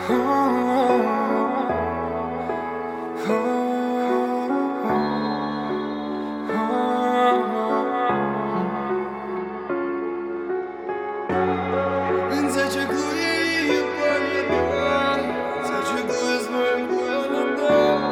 Він зачеклує її поглядом, зачеклує з моїм холодом.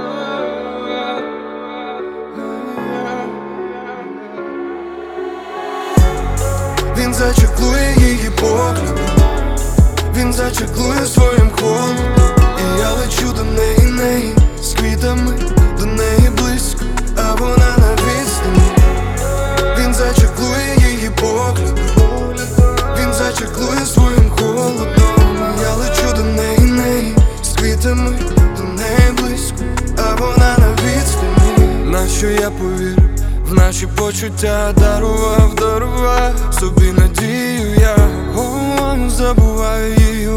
Він зачеклує її поглядом, він зачеклує своїм холодом. І я лечу до неї з квітами, до неї близько, а вона на відстані. Він зачеклує її поглядом, він зачеклує своїм холодом. Я лечу до неї з квітами, до неї близько, а вона на відстані. Нащо я повірив в наші почуття, дарував собі надію я. Забуваю її,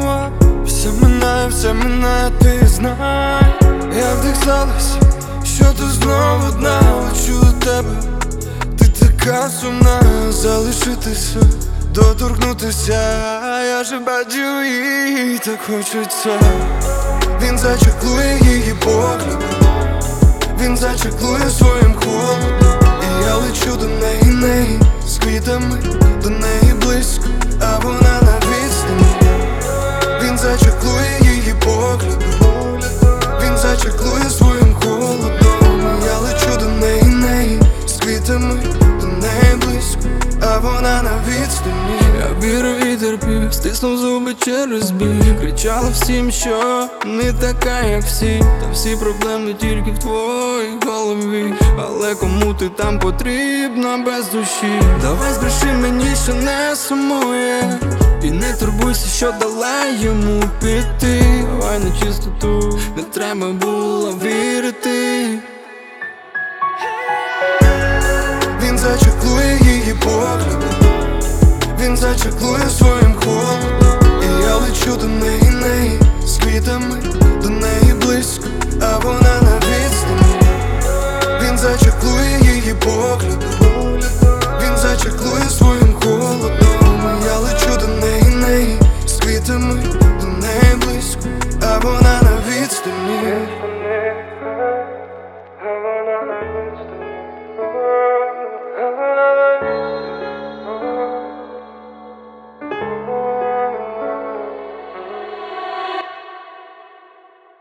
все минає, ти знай. Я вдихнулась, що ти знову одна. Лечу до тебе, ти така сумна. Залишитися, доторкнутися, я же бачу її, так хочеться. Він зачеклує її поглядом, він зачеклує своїм холодом. І я лечу до неї з квітами, до неї близько, а вона на відстані. Він зачеклує її поглядом, він зачеклує своїм холодом. Я лечу до неї з квітами, до неї близько, а вона на відстані. Я вірив і терпів, стиснув зуби через біль. Кричала всім, що не така, як всі. Та всі проблеми тільки в твоїй голові. Але кому ти там потрібна без душі? Давай збреши мені, що не сумує, і не турбуйся, що дала йому піти. Давай на чистоту, не треба було вірити. Він зачеклує її поглядом, він зачеклує своїм холодом. І я лечу до неї з квітами,